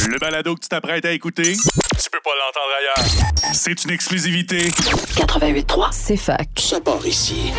Le balado que tu t'apprêtes à écouter, tu peux pas l'entendre ailleurs. C'est une exclusivité. 88.3, c'est fac. Ça part ici.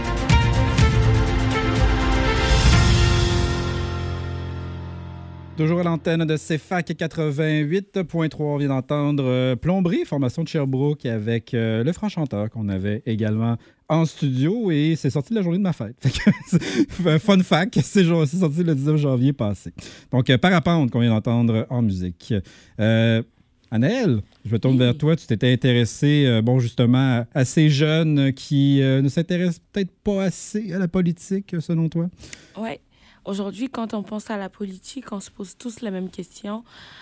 Toujours à l'antenne de CFAC 88.3, on vient d'entendre Plomberie, formation de Sherbrooke avec le franc chanteur qu'on avait également en studio et c'est sorti de la journée de ma fête. Fun fact, c'est sorti le 19 janvier passé. Donc, Parapente qu'on vient d'entendre en musique. Anaëlle, je me tourne vers toi. Tu t'étais intéressée, justement, à ces jeunes qui ne s'intéressent peut-être pas assez à la politique, selon toi? Ouais. Aujourd'hui, quand on pense à la politique, on se pose tous la même question.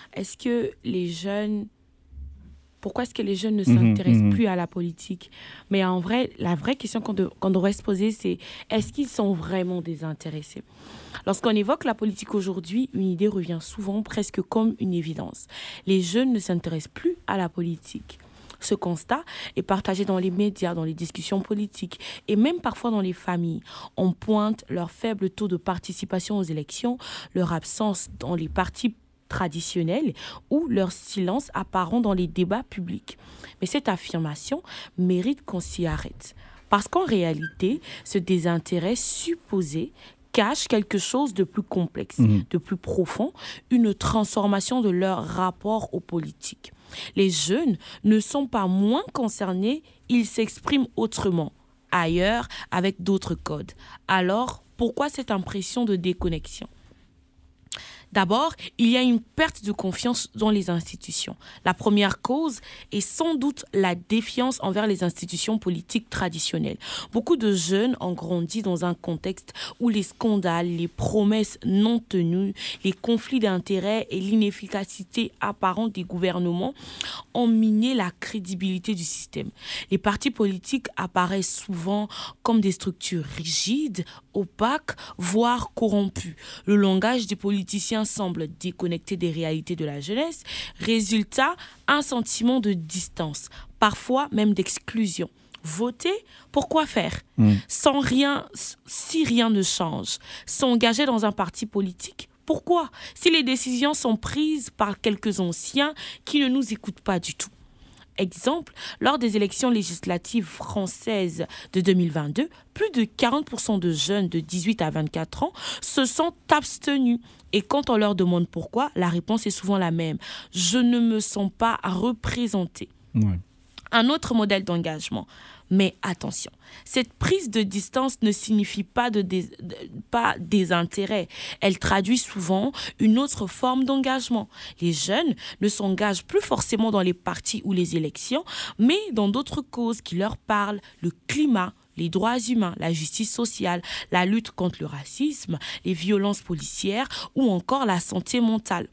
Pourquoi est-ce que les jeunes ne s'intéressent plus à la politique? Mais en vrai, la vraie question qu'on devrait se poser, c'est est-ce qu'ils sont vraiment désintéressés? Lorsqu'on évoque la politique aujourd'hui, une idée revient souvent presque comme une évidence. Les jeunes ne s'intéressent plus à la politique. Ce constat est partagé dans les médias, dans les discussions politiques et même parfois dans les familles. On pointe leur faible taux de participation aux élections, leur absence dans les partis traditionnels ou leur silence apparent dans les débats publics. Mais cette affirmation mérite qu'on s'y arrête. Parce qu'en réalité, ce désintérêt supposé cache quelque chose de plus complexe, de plus profond, une transformation de leur rapport aux politiques. Les jeunes ne sont pas moins concernés, ils s'expriment autrement, ailleurs, avec d'autres codes. Alors, pourquoi cette impression de déconnexion ? D'abord, il y a une perte de confiance dans les institutions. La première cause est sans doute la défiance envers les institutions politiques traditionnelles. Beaucoup de jeunes ont grandi dans un contexte où les scandales, les promesses non tenues, les conflits d'intérêts et l'inefficacité apparente des gouvernements ont miné la crédibilité du système. Les partis politiques apparaissent souvent comme des structures rigides, opaques, voire corrompues. Le langage des politiciens semble déconnecté des réalités de la jeunesse. Résultat, un sentiment de distance, parfois même d'exclusion. Voter, pourquoi faire ? Si rien ne change. S'engager dans un parti politique, pourquoi ? Si les décisions sont prises par quelques anciens qui ne nous écoutent pas du tout. Exemple, lors des élections législatives françaises de 2022, plus de 40% de jeunes de 18 à 24 ans se sont abstenus. Et quand on leur demande pourquoi, la réponse est souvent la même. Je ne me sens pas représenté. Ouais. Un autre modèle d'engagement. Mais attention, cette prise de distance ne signifie pas pas désintérêt. Elle traduit souvent une autre forme d'engagement. Les jeunes ne s'engagent plus forcément dans les partis ou les élections, mais dans d'autres causes qui leur parlent, le climat, les droits humains, la justice sociale, la lutte contre le racisme, les violences policières ou encore la santé mentale.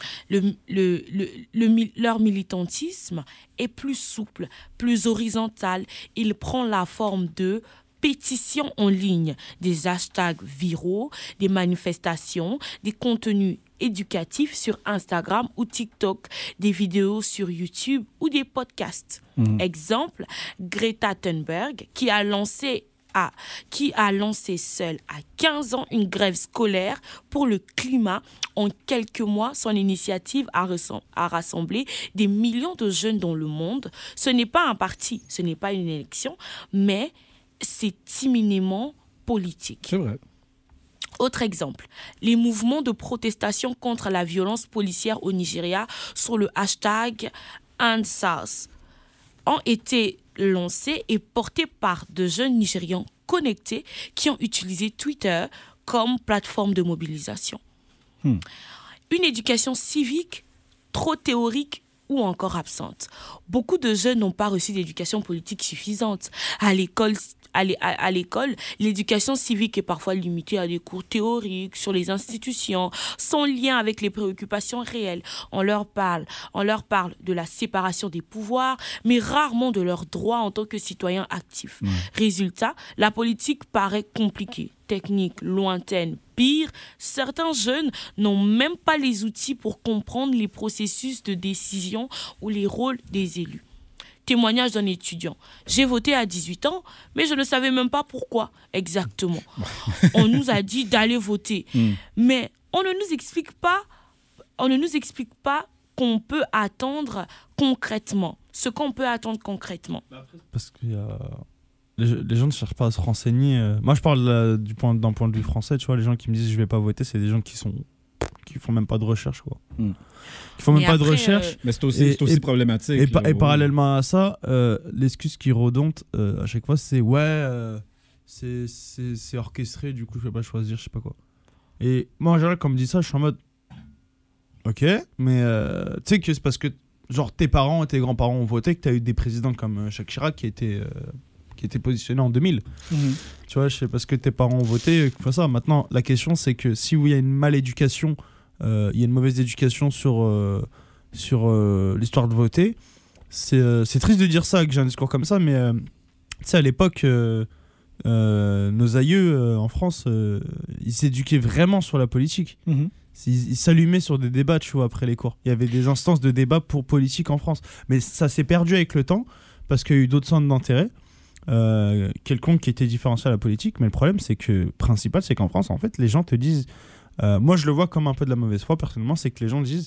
Leur militantisme est plus souple, plus horizontal. Il prend la forme de pétitions en ligne, des hashtags viraux, des manifestations, des contenus éducatifs sur Instagram ou TikTok, des vidéos sur YouTube ou des podcasts. Exemple, Greta Thunberg qui a lancé seule à 15 ans une grève scolaire pour le climat. En quelques mois, son initiative a rassemblé des millions de jeunes dans le monde. Ce n'est pas un parti, ce n'est pas une élection, mais c'est imminemment politique. C'est vrai. Autre exemple, les mouvements de protestation contre la violence policière au Nigeria sur le hashtag #EndSARS ont été lancés et portés par de jeunes Nigérians connectés qui ont utilisé Twitter comme plateforme de mobilisation. Une éducation civique trop théorique ou encore absente. Beaucoup de jeunes n'ont pas reçu d'éducation politique suffisante. À l'école, l'éducation civique est parfois limitée à des cours théoriques sur les institutions, sans lien avec les préoccupations réelles. On leur parle de la séparation des pouvoirs, mais rarement de leurs droits en tant que citoyens actifs. Résultat, la politique paraît compliquée, technique, lointaine. Pire, certains jeunes n'ont même pas les outils pour comprendre les processus de décision ou les rôles des élus. Témoignage d'un étudiant. J'ai voté à 18 ans, mais je ne savais même pas pourquoi exactement. On nous a dit d'aller voter, mais on ne nous explique pas on ne nous explique pas qu'on peut attendre concrètement. Ce qu'on peut attendre concrètement. Parce que les gens ne cherchent pas à se renseigner. Moi, je parle d'un point de vue français. Tu vois, les gens qui me disent je vais pas voter, c'est des gens qui font même pas de recherche, quoi. Qui font même pas de recherche. Mais c'est aussi problématique. Et parallèlement à ça, l'excuse qui redonte à chaque fois, c'est c'est orchestré, du coup je vais pas choisir, je sais pas quoi. Et moi en général quand on me dit ça, je suis en mode ok, mais tu sais que c'est parce que genre tes parents et tes grands-parents ont voté que t'as eu des présidents comme Jacques Chirac qui était positionné en 2000. Tu vois, c'est parce que tes parents ont voté qu'il faut ça. Maintenant la question c'est que si il y a une maléducation, il y a une mauvaise éducation sur l'histoire de voter, c'est triste de dire ça, que j'ai un discours comme ça, mais tu sais à l'époque nos aïeux en France, ils s'éduquaient vraiment sur la politique. Ils s'allumaient sur des débats, tu vois, après les cours. Il y avait des instances de débat pour politique en France. Mais ça s'est perdu avec le temps parce qu'il y a eu d'autres centres d'intérêt quelconques qui étaient différenciés à la politique. Mais le problème, c'est qu'en France, en fait, les gens te disent... moi, je le vois comme un peu de la mauvaise foi, personnellement, c'est que les gens disent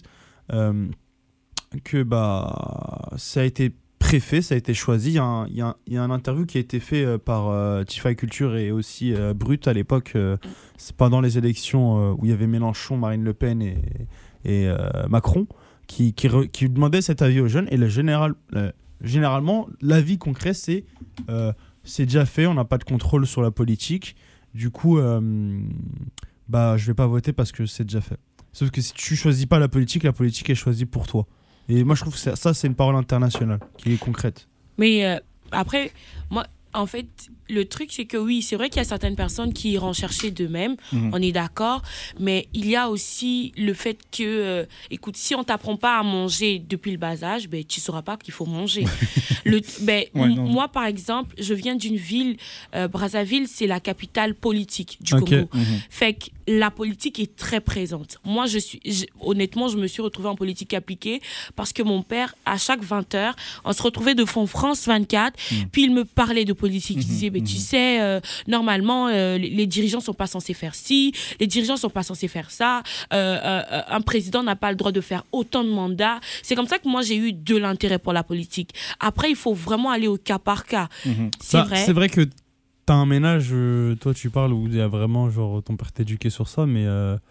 que ça a été préfet, ça a été choisi. Il y a un interview qui a été fait par Tify Culture et aussi Brut à l'époque, c'est pendant les élections où il y avait Mélenchon, Marine Le Pen et Macron, qui demandait cet avis aux jeunes. Et généralement, l'avis concret, c'est déjà fait, on n'a pas de contrôle sur la politique. Du coup, je vais pas voter parce que c'est déjà fait. Sauf que si tu choisis pas la politique est choisie pour toi. Et moi, je trouve que ça, c'est une parole internationale qui est concrète. Mais après, moi, en fait, le truc, c'est que oui, c'est vrai qu'il y a certaines personnes qui iront chercher d'eux-mêmes, on est d'accord, mais il y a aussi le fait que, écoute, si on ne t'apprend pas à manger depuis le bas âge, tu ne sauras pas qu'il faut manger. Moi, par exemple, je viens d'une ville, Brazzaville, c'est la capitale politique du Congo. Fait que la politique est très présente. Moi, honnêtement, je me suis retrouvée en politique appliquée parce que mon père, à chaque 20h, on se retrouvait devant France 24, puis il me parlait de politique. Il disait, tu sais, normalement, les dirigeants sont pas censés faire ci, les dirigeants sont pas censés faire ça, un président n'a pas le droit de faire autant de mandats. C'est comme ça que moi, j'ai eu de l'intérêt pour la politique. Après, il faut vraiment aller au cas par cas. C'est vrai que t'as un ménage, toi tu parles, où il y a vraiment, genre, ton père t'éduqué sur ça, mais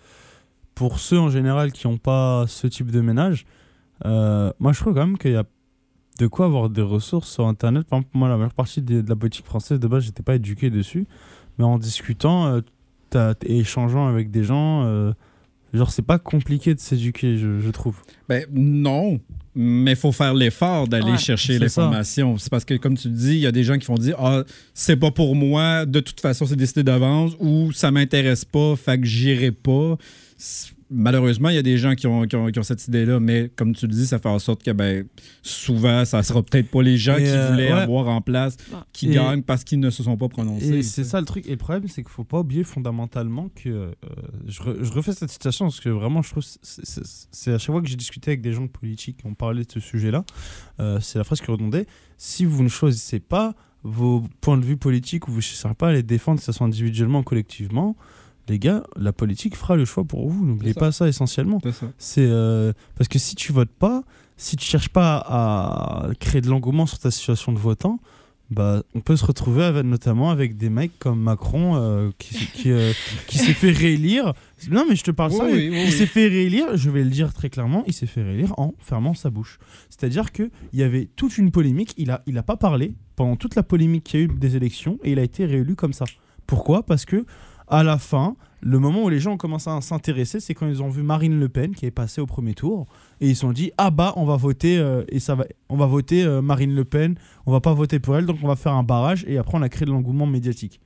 pour ceux en général qui n'ont pas ce type de ménage, moi je trouve quand même qu'il y a de quoi avoir des ressources sur Internet. Par exemple, moi, la majeure partie de la politique française, de base, j'étais pas éduqué dessus. Mais en discutant et échangeant avec des gens, genre, c'est pas compliqué de s'éduquer, je trouve. Non, mais il faut faire l'effort d'aller chercher l'information. C'est parce que, comme tu dis, il y a des gens qui vont dire « Ah, c'est pas pour moi, de toute façon, c'est décidé d'avance » ou « Ça m'intéresse pas, fait que j'irai pas ». Malheureusement, il y a des gens qui ont cette idée-là, mais comme tu le dis, ça fait en sorte que souvent, ça sera peut-être pas les gens qui voulaient avoir en place qui gagnent parce qu'ils ne se sont pas prononcés. Et c'est ça le truc. Et le problème, c'est qu'il faut pas oublier fondamentalement que... je refais cette citation parce que vraiment, je trouve c'est à chaque fois que j'ai discuté avec des gens de politique qui ont parlé de ce sujet-là, c'est la phrase qui redondait. Si vous ne choisissez pas vos points de vue politiques ou vous ne cherchez pas à les défendre, que ce soit individuellement ou collectivement, les gars, la politique fera le choix pour vous. N'oubliez pas ça essentiellement. C'est parce que si tu votes pas, si tu cherches pas à créer de l'engouement sur ta situation de votant, on peut se retrouver notamment avec des mecs comme Macron qui s'est fait réélire. Non mais je te parle ça. Il s'est fait réélire, je vais le dire très clairement, il s'est fait réélire en fermant sa bouche. C'est-à-dire qu'il y avait toute une polémique, il a pas parlé pendant toute la polémique qu'il y a eu des élections et il a été réélu comme ça. Pourquoi ? Parce que à la fin, le moment où les gens ont commencé à s'intéresser, c'est quand ils ont vu Marine Le Pen qui est passée au premier tour et ils se sont dit on va voter on va voter Marine Le Pen, on va pas voter pour elle, donc on va faire un barrage et après on a créé de l'engouement médiatique.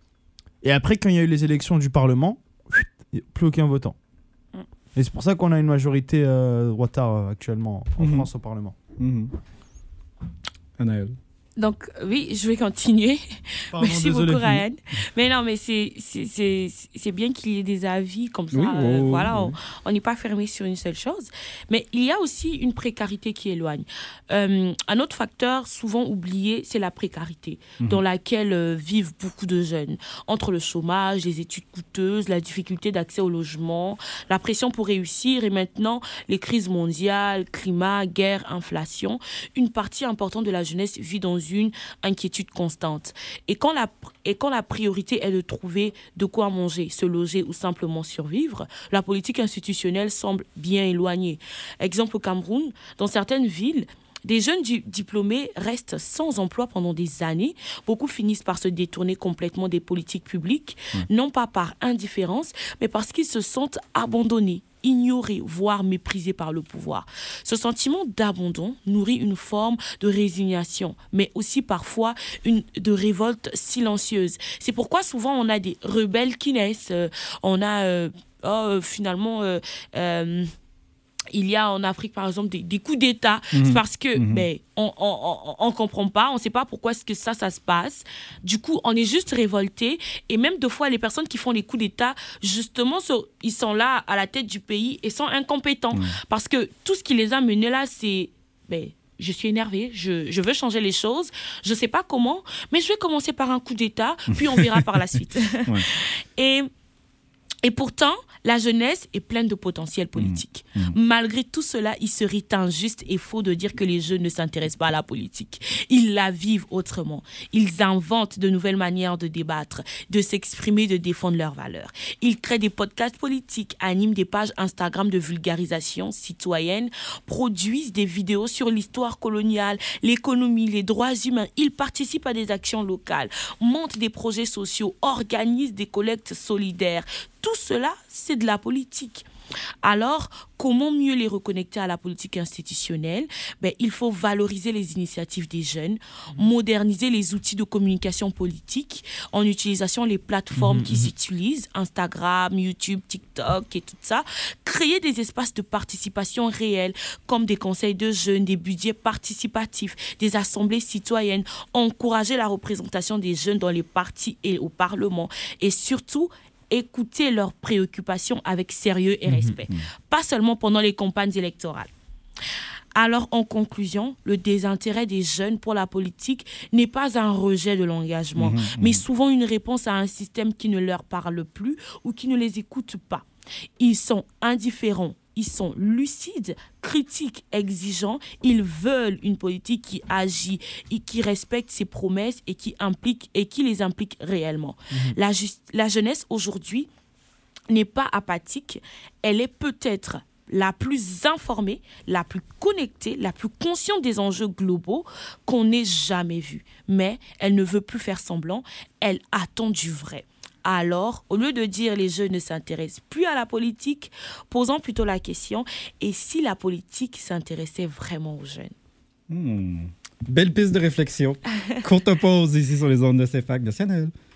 Et après quand il y a eu les élections du Parlement, plus aucun votant. Et c'est pour ça qu'on a une majorité droitard actuellement en France au Parlement. Anaël. Donc, oui, je vais continuer. Pardon, Merci désolé. beaucoup, Ryan. Mais non, mais c'est bien qu'il y ait des avis comme ça. Oui, Voilà, oui. on n'est pas fermé sur une seule chose. Mais il y a aussi une précarité qui éloigne. Un autre facteur souvent oublié, c'est la précarité, dans laquelle vivent beaucoup de jeunes. Entre le chômage, les études coûteuses, la difficulté d'accès au logement, la pression pour réussir et maintenant les crises mondiales, climat, guerre, inflation, une partie importante de la jeunesse vit dans une inquiétude constante. Et quand la priorité est de trouver de quoi manger, se loger ou simplement survivre, la politique institutionnelle semble bien éloignée. Exemple au Cameroun, dans certaines villes, des jeunes diplômés restent sans emploi pendant des années. Beaucoup finissent par se détourner complètement des politiques publiques, non pas par indifférence, mais parce qu'ils se sentent abandonnés, ignorés, voire méprisés par le pouvoir. Ce sentiment d'abandon nourrit une forme de résignation, mais aussi parfois de révolte silencieuse. C'est pourquoi souvent on a des rebelles qui naissent. Il y a en Afrique, par exemple, des coups d'État parce que on comprend pas, on sait pas pourquoi est-ce que ça se passe. Du coup, on est juste révolté. Et même deux fois, les personnes qui font les coups d'État, justement, ils sont là à la tête du pays et sont incompétents. Parce que tout ce qui les a menés là, c'est... je suis énervée, je veux changer les choses, je sais pas comment, mais je vais commencer par un coup d'État, puis on verra par la suite. Et pourtant, la jeunesse est pleine de potentiel politique. Malgré tout cela, il serait injuste et faux de dire que les jeunes ne s'intéressent pas à la politique. Ils la vivent autrement. Ils inventent de nouvelles manières de débattre, de s'exprimer, de défendre leurs valeurs. Ils créent des podcasts politiques, animent des pages Instagram de vulgarisation citoyenne, produisent des vidéos sur l'histoire coloniale, l'économie, les droits humains. Ils participent à des actions locales, montent des projets sociaux, organisent des collectes solidaires. Tout cela, c'est de la politique. Alors, comment mieux les reconnecter à la politique institutionnelle ? Il faut valoriser les initiatives des jeunes, moderniser les outils de communication politique en utilisant les plateformes qu'ils utilisent, Instagram, YouTube, TikTok et tout ça, créer des espaces de participation réels comme des conseils de jeunes, des budgets participatifs, des assemblées citoyennes, encourager la représentation des jeunes dans les partis et au Parlement et surtout écouter leurs préoccupations avec sérieux et respect, pas seulement pendant les campagnes électorales. Alors, en conclusion, le désintérêt des jeunes pour la politique n'est pas un rejet de l'engagement, mais souvent une réponse à un système qui ne leur parle plus ou qui ne les écoute pas. Ils sont indifférents, ils sont lucides, critiques, exigeants. Ils veulent une politique qui agit et qui respecte ses promesses et qui les implique réellement. La jeunesse aujourd'hui n'est pas apathique. Elle est peut-être la plus informée, la plus connectée, la plus consciente des enjeux globaux qu'on n'ait jamais vus. Mais elle ne veut plus faire semblant. Elle attend du vrai. Alors, au lieu de dire les jeunes ne s'intéressent plus à la politique, posons plutôt la question, et si la politique s'intéressait vraiment aux jeunes ? Belle piste de réflexion. Courte pause ici sur les ondes de CFAC de Cianel.